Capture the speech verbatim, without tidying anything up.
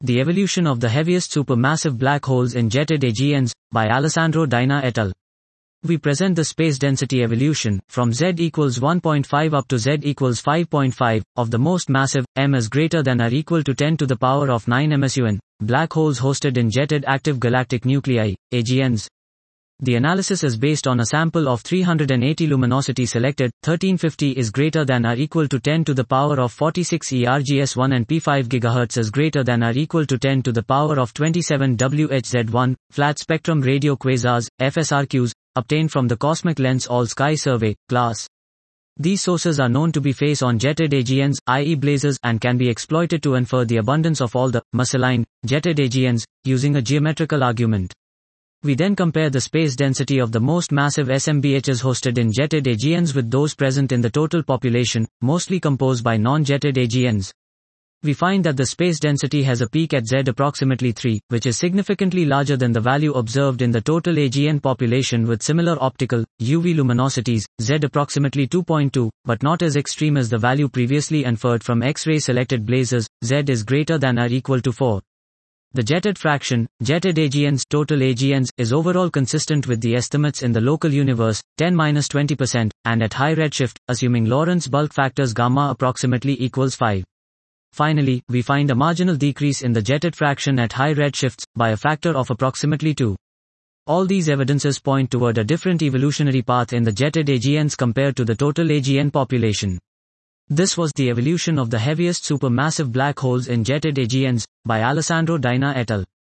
The Evolution of the Heaviest Supermassive Black Holes in Jetted A G Ns, by Alessandro Daina et al. We present the space density evolution, from Z equals one point five up to Z equals five point five, of the most massive, m is greater than or equal to ten to the power of nine M S U N, black holes hosted in jetted active galactic nuclei, A G Ns. The analysis is based on a sample of three hundred eighty luminosity selected, thirteen fifty is greater than or equal to ten to the power of forty-six E R G S one and P five gigahertz is greater than or equal to ten to the power of twenty-seven W H Z one, flat spectrum radio quasars, F S R Qs, obtained from the Cosmic Lens All-Sky Survey, class. These sources are known to be face-on jetted A G Ns, that is blazars, and can be exploited to infer the abundance of all the misaligned jetted A G Ns, using a geometrical argument. We then compare the space density of the most massive S M B Hs hosted in jetted A G Ns with those present in the total population, mostly composed by non-jetted A G Ns. We find that the space density has a peak at Z approximately three, which is significantly larger than the value observed in the total A G N population with similar optical, U V luminosities, Z approximately two point two, but not as extreme as the value previously inferred from X-ray selected blazars, Z is greater than or equal to four. The jetted fraction, jetted A G Ns, total A G Ns, is overall consistent with the estimates in the local universe, ten to twenty percent, and at high redshift, assuming Lorentz bulk factors gamma approximately equals five. Finally, we find a marginal decrease in the jetted fraction at high redshifts, by a factor of approximately two. All these evidences point toward a different evolutionary path in the jetted A G Ns compared to the total A G N population. This was The Evolution of the Heaviest Supermassive Black Holes in Jetted A G Ns, by Alessandro Daina et al.